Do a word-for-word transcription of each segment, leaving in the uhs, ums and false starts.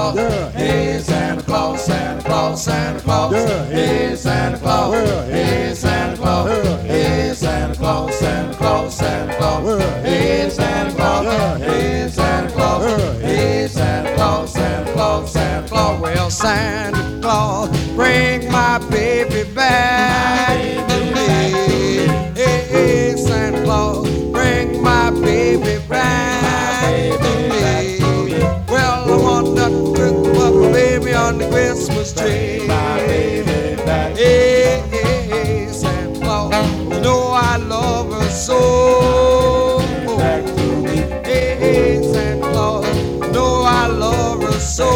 Claus. Yeah. Hey, Santa Claus, Santa Claus, Santa Claus. Yeah. Hey, Santa Claus. Yeah. Hey, Santa Claus. Yeah. Hey, Santa Claus, Santa Claus, Santa Claus. Yeah. Hey, Santa Claus. Yeah. Hey, Santa Claus. Yeah. Hey, Santa Claus, Santa Claus, Santa Claus. Well, Santa Claus, bring my baby back to me. Hey, hey, Santa Claus, bring my baby back to me. Well, I want that Christmas baby on the Christmas tree. My baby back. Hey, hey, hey, Santa Claus, you know I love her so. Back to me. Hey, hey, Santa Claus, you know I love her so.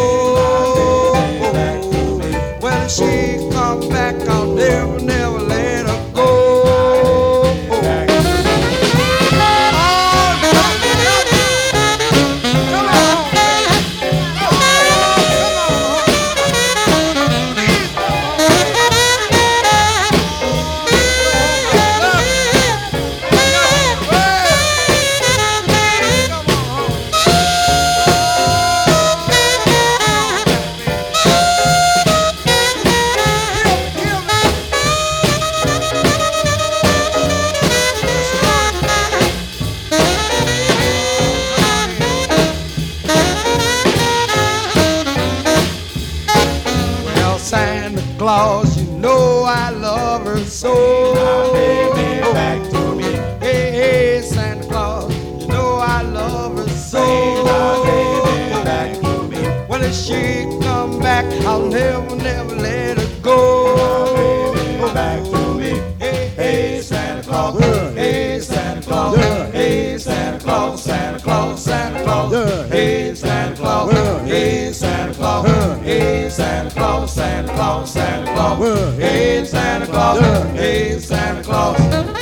When she come back, I'll never, never let her go. Back to Well, Santa Claus, you know I love her so. my baby back to me. Hey, hey, Santa Claus, you know I love her so. My baby back to me. When she come back, I'll never, never let her go. My baby back to me. Hey, hey, Santa Claus. Yeah. Hey, Santa Claus. Yeah. Hey, Santa Claus, Santa Claus, Santa Claus. Yeah. Hey, Santa Claus. Yeah. Hey, Santa Claus. Yeah. Hey, Santa Claus, Santa Claus, Santa Claus. Yeah. Hey, Santa Claus. Yeah. Hey, Santa Claus.